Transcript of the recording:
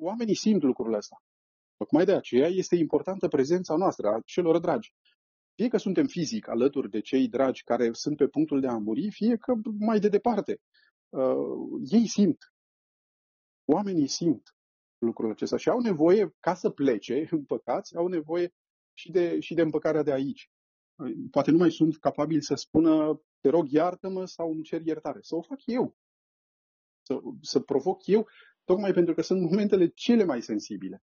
Oamenii simt lucrurile astea. Tocmai de aceea este importantă prezența noastră, a celor dragi. Fie că suntem fizic alături de cei dragi care sunt pe punctul de a muri, fie că mai de departe. Ei simt. Oamenii simt lucrul acesta și au nevoie, ca să plece împăcați, au nevoie și de împăcarea de aici. Poate nu mai sunt capabili să spună, te rog, iartă-mă sau îmi cer iertare. Să o fac eu. Să provoc eu, tocmai pentru că sunt momentele cele mai sensibile.